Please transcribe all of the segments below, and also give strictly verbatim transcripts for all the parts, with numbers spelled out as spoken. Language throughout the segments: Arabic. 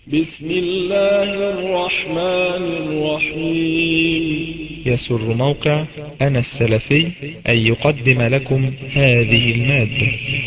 بسم الله الرحمن الرحيم. يسر موقع أنا السلفي أن يقدم لكم هذه المادة.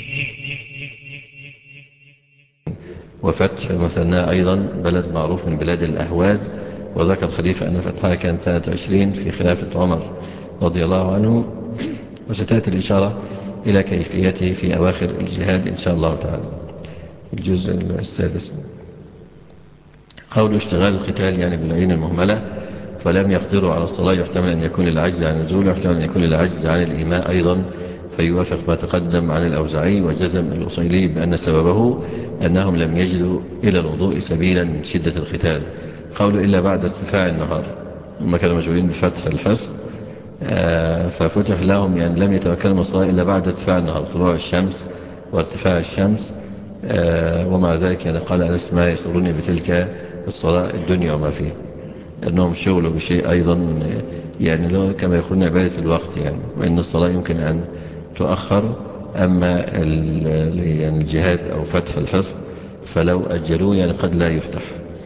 وفتح المثنى أيضا بلد معروف من بلاد الأهواز، وذكر الخليفة أن فتحها كان سنة عشرين في خلافة عمر رضي الله عنه، وستأتي الإشارة إلى كيفيته في أواخر الجهاد إن شاء الله تعالى. الجزء السادس، قول اشتغال القتال يعني بالعين المهملة فلم يقدروا على الصلاة، يحتمل أن يكون العجز عن النزول، ويحتمل أن يكون العجز عن الإيماء أيضا، فيوافق ما تقدم عن الأوزاعي. وجزم الأصيلي بأن سببه أنهم لم يجدوا إلى الوضوء سبيلا من شدة القتال. قولوا إلا بعد ارتفاع النهار، هم كانوا مشغولين بفتح الحصن آه ففتح لهم، يعني لم يتمكنوا من الصلاة إلا بعد ارتفاع النهار، طلوع الشمس وارتفاع الشمس. آه ومع ذلك يعني قال أنس ما يسرني بتلك الصلاة الدنيا وما فيها، أنهم شغلوا بشيء أيضا يعني لو كما يقولون عبادة الوقت، يعني وإن الصلاة يمكن أن تؤخر، أما يعني الجهاد أو فتح الحصن فلو أجلوه يعني قد لا يفتح.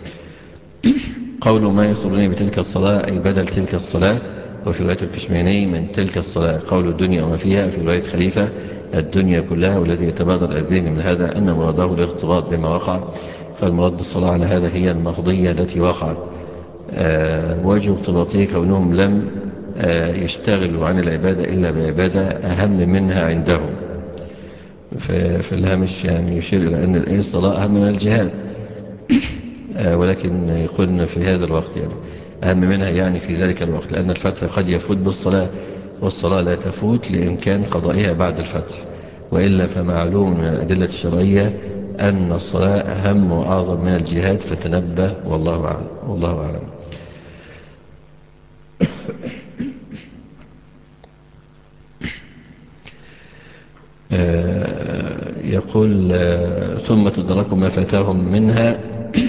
قول ما يسرني بتلك الصلاة أي بدل تلك الصلاة، وفي رواية الكشميني من تلك الصلاة. قول الدنيا وما فيها في رواية خليفة الدنيا كلها، والذي يتبادر الذهن من هذا أن مراده الارتباط بما وقع، فالمراد بالصلاة على هذا هي المقضية التي وقعت. آه وجه ارتباطه كونهم لم آه يشتغلوا عن العبادة إلا بعبادة أهم منها عندهم. في الهامش يعني يشير إلى أن الصلاة أهم من الجهاد، آه ولكن يقولنا في هذا الوقت يعني أهم منها يعني في ذلك الوقت، لأن الفتح قد يفوت بالصلاة، والصلاة لا تفوت لإمكان قضائها بعد الفتح، وإلا فمعلوم من الأدلة الشرعية أن الصلاة أهم وأعظم من الجهاد، فتنبه والله أعلم. والله أعلم. آه يقول آه ثم تدركوا ما فاتهم منها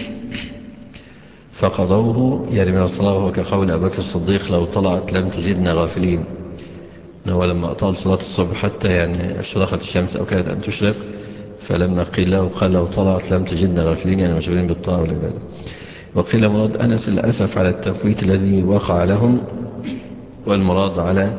فقضوه، يعني من الصلاة، وهو كقول أبي بكر الصديق لو طلعت لم تجدنا غافلين، هو لما أطال صلاة الصبح حتى يعني اشرقت الشمس أو كانت أن تشرق، فلما قيل له قال لو طلعت لم تجدنا غافلين، يعني مشغولين بالطاعة والعبادة. وقيل مراد أنس الأسف على التفويت الذي وقع لهم، والمراد على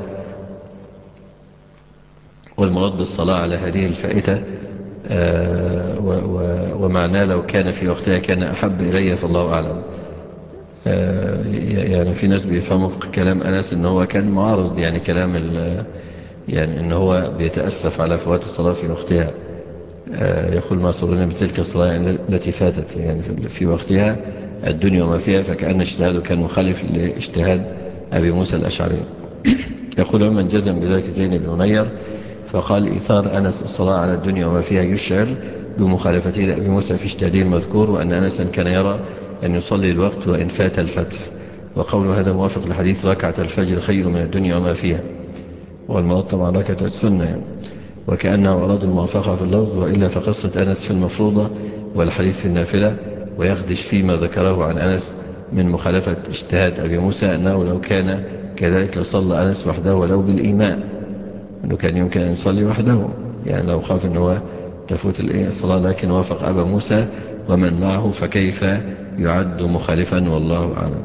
والمراد بالصلاة على هذه الفائتة، آه ومعناه لو كان في وقتها كان أحب إلي فالله أعلم. آه يعني في ناس بيفهموا كلام أنس إن هو كان معارض، يعني كلام يعني إن هو بيتأسف على فوات الصلاة في وقتها. آه يقول ما سرنا بتلك الصلاة يعني التي فاتت يعني في وقتها الدنيا وما فيها، فكأن اجتهاده كان مخالف لاجتهاد أبي موسى الأشعري. يقول من جزم بذلك زين بن منير، فقال إيثار أنس الصلاة على الدنيا وما فيها يشعر بمخالفته لأبي موسى في اجتهاده المذكور، وأن أنسا كان يرى أن يصلي الوقت وإن فات الفتح. وقول هذا موافق لحديث ركعة الفجر خير من الدنيا وما فيها، والمراد طبعا ركعة السنة يعني. وكأنه أراد الموافقة في اللفظ، وإلا فقصة أنس في المفروضة والحديث في النافلة، ويخدش فيما ذكره عن أنس من مخالفة اجتهاد أبي موسى أنه لو كان كذلك لصلى أنس وحده ولو بالإيماء، أنه كان يمكن أن يصلي وحده، يعني لو خاف أنه تفوت الصلاة، لكن وافق أبا موسى ومن معه، فكيف يعد مخالفا والله أعلم.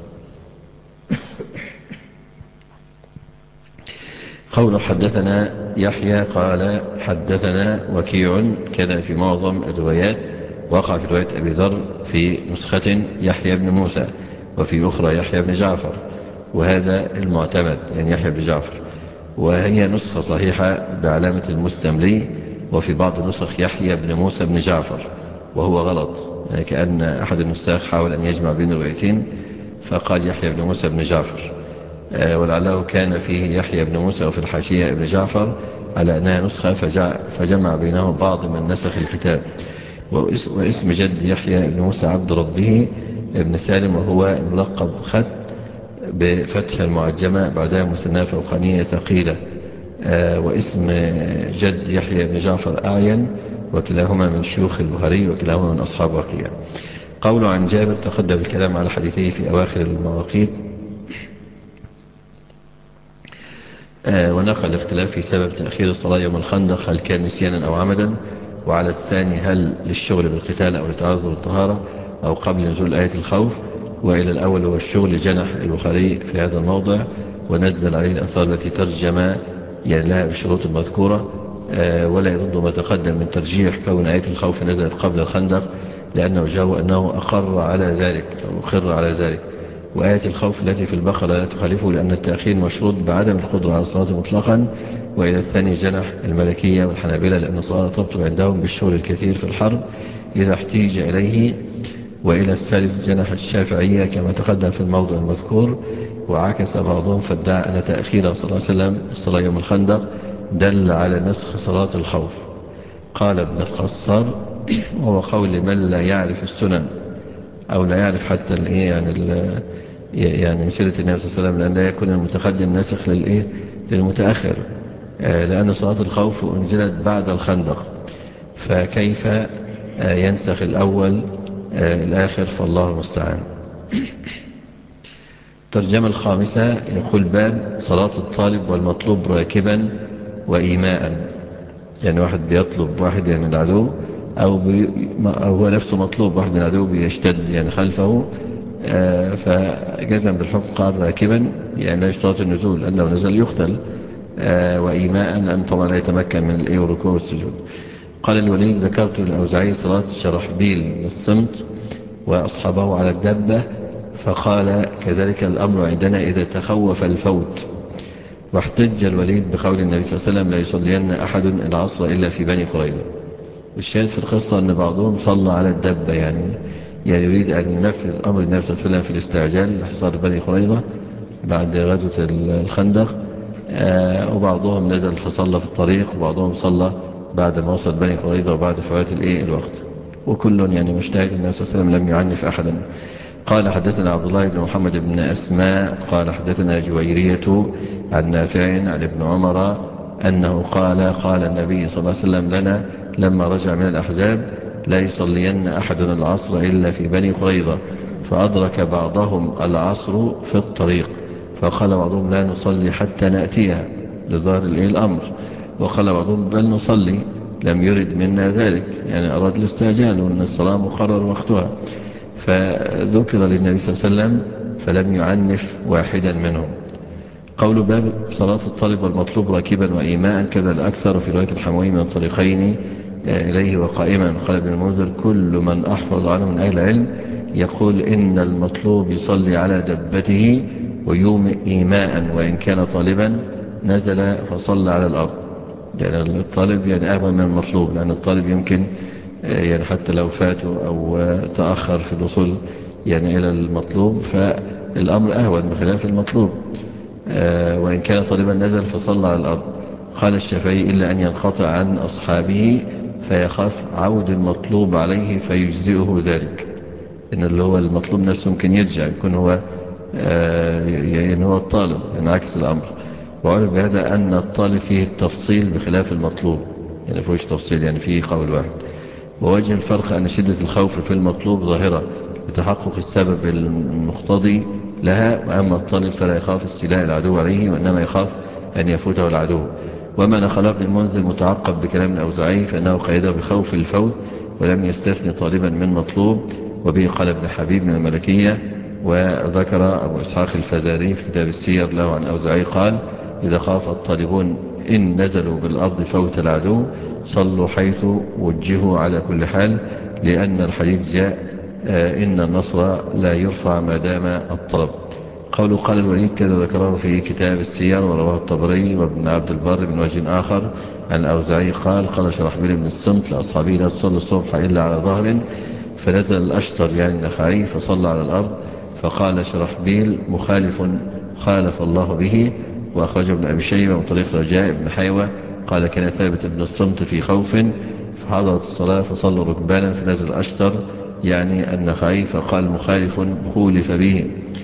قول حدثنا يحيى قال حدثنا وكيع كذا في معظم الروايات، وقع في رواية أبي ذر في نسخة يحيى بن موسى، وفي أخرى يحيى بن جعفر، وهذا المعتمد يعني يحيى بن جعفر، وهي نسخة صحيحة بعلامة المستملي. وفي بعض النسخ يحيى بن موسى بن جعفر، وهو غلط، يعني كأن أحد النساخ حاول أن يجمع بين الروايتين فقال يحيى بن موسى بن جعفر، ولعله كان فيه يحيى بن موسى وفي الحاشية ابن جعفر على أنها نسخة فجمع بينهم بعض من نسخ الكتاب. واسم جد يحيى بن موسى عبد ربه ابن سالم، وهو ملقب خط بفتح المعجمة بعدها مثنى فوقانية ثقيلة. واسم جد يحيى بن جعفر أعين، وكلاهما من شيوخ البخاري، وكلاهما من أصحاب وكيع. قول عن جابر تقدم الكلام على حديثه في أواخر المواقيت، آه ونقل الاختلاف في سبب تأخير الصلاة يوم الخندق، هل كان نسيانا أو عمدا، وعلى الثاني هل للشغل بالقتال أو لتعذر الطهارة. أو قبل نزول آية الخوف. وإلى الأول هو الشغل جنح البخاري في هذا الموضع ونزل عليه الأثار التي ترجم يعني لها بالشروط المذكورة، ولا يرد ما تقدم من ترجيح كون آية الخوف نزلت قبل الخندق، لأنه جاء أنه أقر على ذلك أو أخر على ذلك. وآية الخوف التي في البقرة لا تخالفه، لأن التأخير مشروط بعدم القدرة على الصلاة مطلقا. وإلى الثاني جنح الملكية والحنابلة، لأن الصلاة تبطل عندهم بالشغل الكثير في الحرب إذا احتيج إليه. وإلى الثالث جنح الشافعية كما تقدم في الموضع المذكور. وعكس بعضهم فادعى أن تأخير صلى الله عليه وسلم الصلاة يوم الخندق دل على نسخ صلاة الخوف. قال ابن القصار وهو قول من لا يعرف السنن أو لا يعرف حتى الإيه يعني يعني سيرة النبي صلى الله عليه وسلم، لأن لا يكون المتقدم ناسخ للإيه للمتأخر، لأن صلاة الخوف أنزلت بعد الخندق، فكيف ينسخ الأول الآخر؟ فالله المستعان. الترجمة الخامسة يقول باب صلاة الطالب والمطلوب راكبا وإيماء، يعني واحد بيطلب واحد يعني من العدو أو, بي أو هو نفسه مطلوب واحد من العدو بيشتد يعني خلفه، آه فجزم بالحكم قال راكبا يعني لا يشترط النزول لأنه نزل يقتل، آه وإيماء لأن طبعا لا يتمكن من الإيه والركوع والسجود. قال الوليد ذكرت للأوزاعي صلاة شرحبيل من الصمت وأصحابه على الدابة، فقال كذلك الأمر عندنا إذا تخوف الفوت. واحتج الوليد بقول النبي صلى الله عليه وسلم لا يصلين أحد العصر إلا في بني قريظة. والشاهد في القصة أن بعضهم صلى على الدابة، يعني يعني يريد أن ينفذ أمر النبي صلى الله عليه وسلم في الاستعجال لحصار بني قريظة بعد غزوة الخندق، آه وبعضهم نزل فصلى في الطريق، وبعضهم صلى بعد ما وصل بني قريظة وبعد فوات الإيه الوقت، وكل يعني مجتهد. النبي صلى الله عليه وسلم لم يعنف أحدا. قال حدثنا عبد الله بن محمد بن أسماء قال حدثنا جويرية عن نافع عن ابن عمر أنه قال قال النبي صلى الله عليه وسلم لنا لما رجع من الأحزاب لا يصلين أحد العصر إلا في بني قريظة، فأدرك بعضهم العصر في الطريق، فقال بعضهم لا نصلي حتى نأتيها لظهر الأمر، وقال بعضهم بل نصلي، لم يرد منا ذلك، يعني أراد الاستعجال وأن الصلاة مقرر وقتها. فذكر للنبي صلى الله عليه وسلم فلم يعنف واحدا منهم. قول باب صلاة الطالب والمطلوب راكبا وإيماء كذا الأكثر في رواية الحموي من الطريقين إليه وقائما. قال ابن المنذر كل من أحفظ عنه من أهل العلم يقول إن المطلوب يصلي على دبته ويومئ إيماء وإن كان طالبا نزل فصلى على الأرض، يعني الطالب يعني أهون من المطلوب، لأن الطالب يمكن يعني حتى لو فاته أو تأخر في الوصول يعني إلى المطلوب فالأمر أهون بخلاف المطلوب، وإن كان طالبا نزل فصلى على الأرض. قال الشافعي إلا أن ينقطع عن أصحابه فيخاف عود المطلوب عليه فيجزئه ذلك، إن اللي هو المطلوب نفسه ممكن يرجع يكون هو يعني هو الطالب، يعني عكس الأمر. وعرف بهذا أن الطالب فيه التفصيل بخلاف المطلوب، يعني فيهوش تفصيل، يعني فيه قول واحد. ووجه الفرق أن شدة الخوف في المطلوب ظاهرة لتحقق السبب المقتضي لها، وأما الطالب فلا يخاف استيلاء العدو عليه وإنما يخاف أن يفوته العدو. وما نقله ابن المنذر متعقب بكلام الأوزاعي فإنه قيده بخوف الفوت ولم يستثني طالبا من مطلوب، وبه قال ابن حبيب من الملكية. وذكر أبو إسحاق الفزاري في كتاب السير له عن أوزاعي قال إذا خاف الطالبون إن نزلوا بالأرض فوت العدو صلوا حيث وجهوا على كل حال، لأن الحديث جاء إن النصر لا يرفع ما دام الطلب. قوله قال الوليد كذا ذكره في كتاب السير ورواه الطبري وابن عبد البر من وجه آخر عن الأوزاعي قال قال شرحبيل بن الصمت لأصحابه لا تصلوا الصبح إلا على ظهر، فنزل الأشتر يعني النخعي فصلى على الأرض، فقال شرحبيل مخالف خالف الله به. وأخرجه ابن أبي شيبة من طريق رجاء بن حيوة قال كان ثابت ابن الصمت في خوف فحضرت الصلاة فصلوا ركبانا فنزل الأشتر يعني النخعي فقال مخالف خولف به،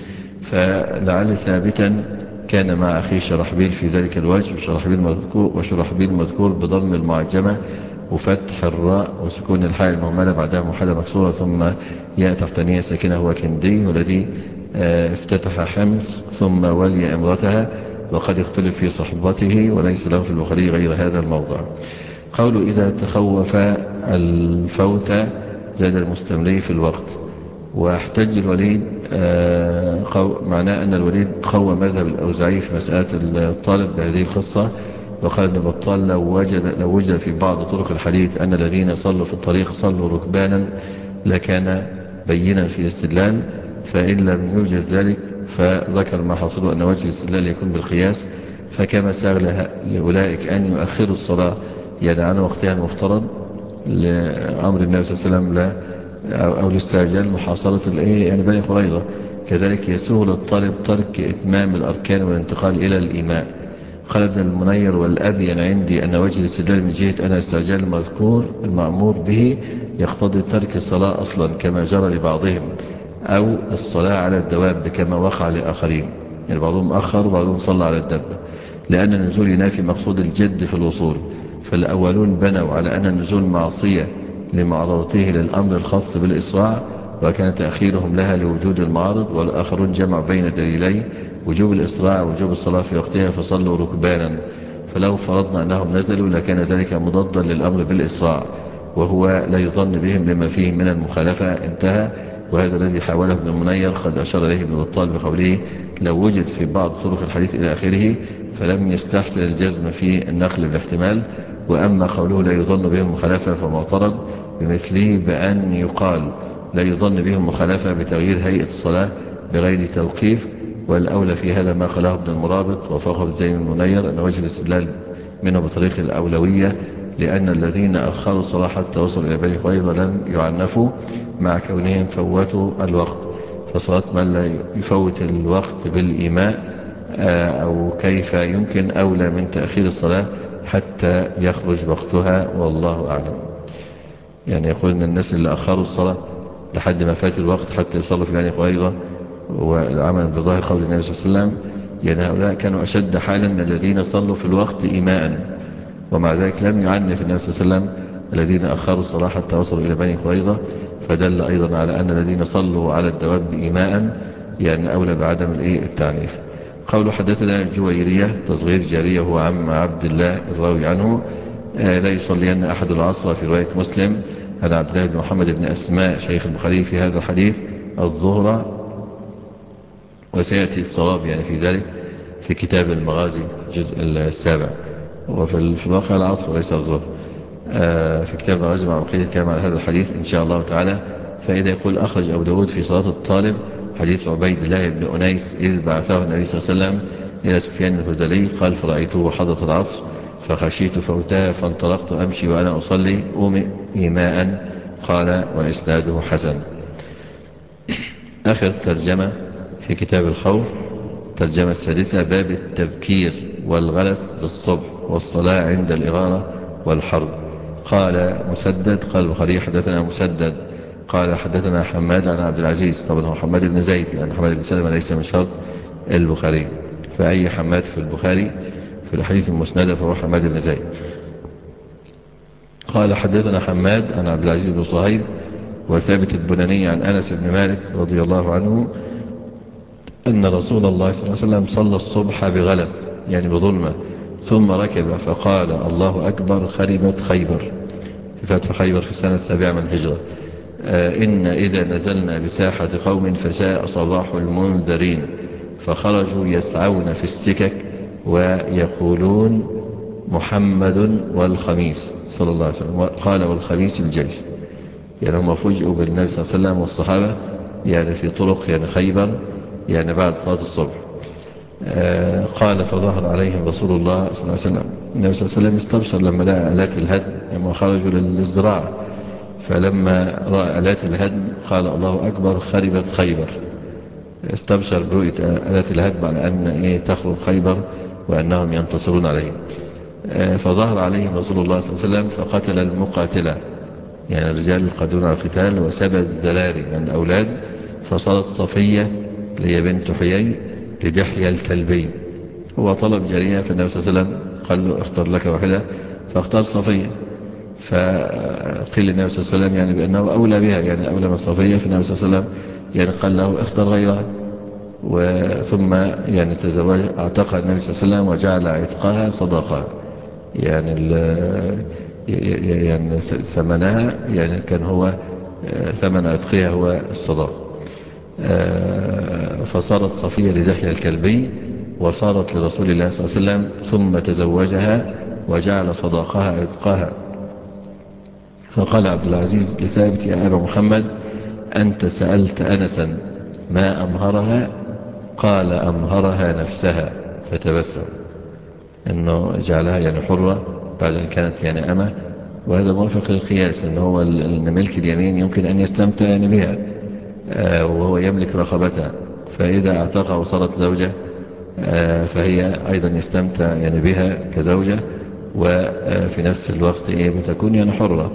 فلعل ثابتا كان مع أخيه شرحبيل في ذلك الوجه، وشرحبيل مذكور, وشرحبيل مذكور بضم المعجمة وفتح الراء وسكون الحاء المهملة بعدها موحدة مكسورة ثم ياء تحتانية ساكنة هو كندي، والذي افتتح حمص ثم ولي امرتها، وقد اختلف في صحبته وليس له في البخاري غير هذا الموضع. قوله إذا تخوف الفوت زاد المستملي في الوقت. واحتج الوليد آه معناه أن الوليد قوى مذهب الأوزاعي في مسألة الطالب بهذه القصة، وقال ابن بطال لو وجد, لو وجد في بعض طرق الحديث أن الذين صلوا في الطريق صلوا ركبانا لكان بينا في الاستدلال، فإن لم يوجد ذلك فذكر ما حصله أن وجه الاستدلال يكون بالقياس. فكما ساغ لأولئك أن يؤخروا الصلاة يعني عن وقتها المفترض لأمر النبي صلى الله عليه وسلم لا أو الاستعجال محاصرة الإيه يعني بني قريظة، كذلك يسوغ للطالب ترك إتمام الأركان والانتقال إلى الإيماء. قال ابن المنير والأبين عندي أن وجه الاستدلال من جهة أن الاستعجال المذكور المأمور به يقتضي ترك الصلاة أصلا كما جرى لبعضهم، أو الصلاة على الدواب كما وقع لآخرين، يعني بعضهم أخر وبعضهم صلى على الدابة، لأن النزول ينافي مقصود الجد في الوصول. فالأولون بنوا على أن النزول معصية لمعارضته للأمر الخاص بالإسراع، وكان تأخيرهم لها لوجود المعارض، والآخرون جمع بين دليلي وجوب الإسراع ووجوب الصلاة في وقتها فصلوا ركبانا. فلو فرضنا أنهم نزلوا لكان ذلك مضادا للأمر بالإسراع، وهو لا يظن بهم لما فيه من المخالفة. انتهى. وهذا الذي حاوله ابن المنير قد أشار إليه ابن بطال بقوله لو وجد في بعض طرق الحديث إلى آخره، فلم يستحسن الجزم في النقل بالاحتمال. وأما قوله لا يظن بهم مخالفة فمعترض بمثله بأن يقال لا يظن بهم مخالفة بتغيير هيئة الصلاة بغير توقيف. والأولى في هذا ما قاله ابن المرابط وفقه ابن زين المنير أن وجه الاستدلال منه بطريق الأولوية، لأن الذين أخروا الصلاة حتى وصلوا إلى بني قريظة لم يعنفوا مع كونهم فوتوا الوقت. فصلاة من لا يفوت الوقت بالإيماء أو كيف يمكن أولى من تأخير الصلاة حتى يخرج وقتها، والله أعلم. يعني يقول أن الناس اللي أخروا الصلاة لحد ما فات الوقت حتى يصلوا في بني قريظة والعمل بظاهر قول النبي صلى الله عليه وسلم، يعني هؤلاء كانوا أشد حالا من الذين صلوا في الوقت إيماء، ومع ذلك لم يعنف النبي صلى الله عليه وسلم الذين أخروا الصلاة حتى وصلوا إلى بني قريظة. فدل أيضا على أن الذين صلوا على الدواب إيماء يعني أولى بعدم التعنيف. قول حدثنا الجويرية تصغير جارية هو عم عبد الله الراوي عنه آه لا يصلين أحد العصر في رواية مسلم عن عبد الله بن محمد بن أسماء شيخ البخاري في هذا الحديث الظهر، وسيأتي الصواب يعني في ذلك في كتاب المغازي الجزء السابع، وفي الواقع العصر وليس الظهر. آه في كتاب المغازي مع بقية الكلام على هذا الحديث إن شاء الله تعالى. فإذا يقول أخرج أبو داود في صلاة الطالب حديث عبيد الله بن أنيس إذ بعثه النبي صلى الله عليه وسلم إلى سفيان الهذلي قال فرأيته حضرة العصر فخشيت فوتها فانطلقت أمشي وأنا أصلي أومئ إيماء. قال وإسناده حسن. آخر ترجمة في كتاب الخوف ترجمة السادسة باب التبكير والغلس بالصبح والصلاة عند الإغارة والحرب. قال مسدد قال البخاري حدثنا مسدد قال حدثنا حماد عن عبد العزيز، طبعا هو حماد بن زيد لأن حماد بن سلمة ليس من شرط البخاري، فأي حماد في البخاري في الحديث المسندة فهو حماد بن زيد. قال حدثنا حماد عن عبد العزيز بن صهيب وثابت البناني عن أنس بن مالك رضي الله عنه أن رسول الله صلى الله عليه وسلم صلى الصبح بغلس يعني بظلمة ثم ركب فقال الله أكبر خربت خيبر في فتح خيبر في السنة السابعة من الهجرة. آه إن إذا نزلنا بساحة قوم فساء صباح المنذرين فخرجوا يسعون في السكك ويقولون محمد والخميس صلى الله عليه وسلم، قال والخميس الجيش، يعني هم فوجئوا بالنبي صلى الله عليه وسلم والصحابة يعني في طرق يعني خيبر يعني بعد صلاة الصبح. آه قال فظهر عليهم رسول الله صلى الله عليه وسلم. النبي صلى الله عليه وسلم استبشر لما لقى آلات الهدم لما خرجوا للزراعة، فلما رأى آلات الهدم قال الله أكبر خربت خيبر، استبشر برؤية آلات الهدم على أن إيه تخرب خيبر وأنهم ينتصرون عليه. آه فظهر عليهم رسول الله صلى الله عليه وسلم فقتل المقاتلة يعني الرجال القادرون على القتال وسبى الذلاري من الأولاد، فصارت صفية لي بنت حيي لدحية الكلبي. هو طلب جارية فالنبي صلى الله عليه وسلم قال له اختار لك واحدة فاختار صفية، فقيل النبي صلى الله عليه وسلم يعني بأنه أولى بها يعني أولى من صفية، فالنبي صلى الله عليه وسلم يعني قال له اختار غيرها، وثم يعني تزوج اعتقها النبي صلى الله عليه وسلم وجعل عتقها صدقها يعني يعني ثمنها يعني كان هو ثمن عتقها هو الصداق. فصارت صفية لدحية الكلبي وصارت لرسول الله صلى الله عليه وسلم، ثم تزوجها وجعل صداقها عتقها. فقال عبد العزيز لثابت: يا أبا محمد، أنت سألت أنسا ما أمهرها؟ قال: أمهرها نفسها. فتبسم أنه جعلها يعني حرة بعد أن كانت يعني أمة، وهذا موافق للقياس، أنه هو أن ملك اليمين يمكن أن يستمتع يعني بها وهو يملك رقبتها، فإذا اعتقها وصارت زوجة فهي أيضا يستمتع يعني بها كزوجة، وفي نفس الوقت إيه بتكون يعني حرة.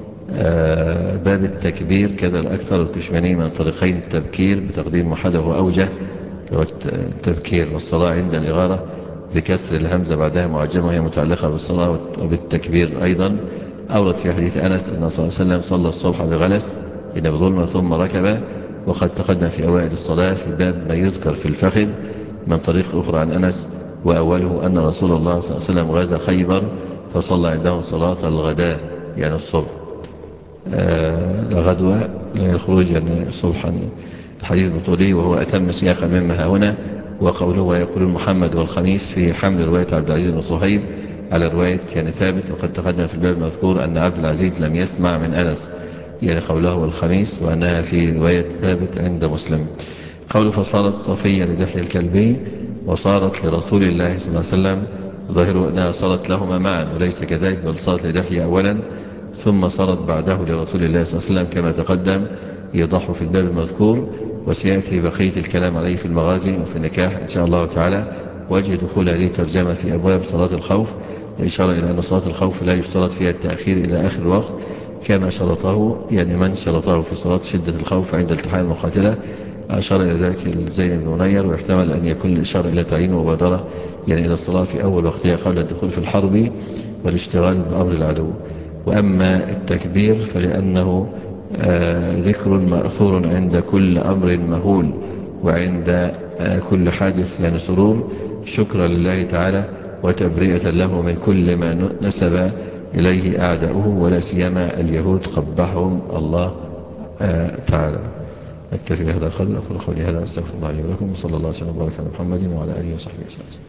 باب التكبير كذا الأكثر الكشماني من طريقين التبكير بتقديم أحده وأوجه، التبكير والصلاة عند الإغارة بكسر الهمزة بعدها معجمة وهي متعلقة بالصلاة، وبالتكبير أيضا. أورد في حديث أنس أن صلى الله عليه وسلم صلى الصبح بغلس إن بظلمة ثم ركب، وقد تقدم في أوائل الصلاة في باب ما يذكر في الفخذ من طريق أخرى عن أنس، وأوله أن رسول الله صلى الله عليه وسلم غزا خيبر فصلى عندهم صلاة الغداء يعني الصبح. آه لغدوة الخروج يعني صبحا. الحديث بطولي وهو أتم سياقا مما هنا، وقوله ويقول محمد والخميس في حمل رواية عبد العزيز بن صهيب على رواية كان ثابت. وقد تقدم في الباب المذكور أن عبد العزيز لم يسمع من أنس يعني قوله والخميس، وأنها في رواية ثابت عند مسلم. قوله فصارت صفية لدحية الكلبي وصارت لرسول الله صلى الله عليه وسلم، ظاهر أنها صارت لهما معا وليس كذلك، بل صارت لدحية أولا ثم صارت بعده لرسول الله صلى الله عليه وسلم كما تقدم يضح في الباب المذكور، وسيأتي بقية الكلام عليه في المغازي وفي النكاح إن شاء الله تعالى. وجه دخول هذه الترجمة في أبواب صلاة الخوف الإشارة إلى أن صلاة الخوف لا يشترط فيها التأخير إلى آخر الوقت كما شرطه يعني من شرطه في صلاة شدة الخوف عند التحام المقاتلة. أشار إلى ذلك زين بن منير، ويحتمل أن يكون الإشارة إلى تعيين مبادرة يعني إلى الصلاة في أول وقتها قبل الدخول في الحرب والاشتغال بأمر العدو. وأما التكبير فلأنه آه ذكر مأثور عند كل أمر مهول وعند آه كل حادث يعني سرور، شكرا لله تعالى وتبرئة له من كل ما نسب إليه أعداؤه ولا سيما اليهود قبحهم الله آه تعالى. أكتفي بهذا القدر، أقول قولي هذا أستغفر الله لي ولكم، وصلى الله وسلم وبارك على محمد وعلى آله وصحبه وسلم.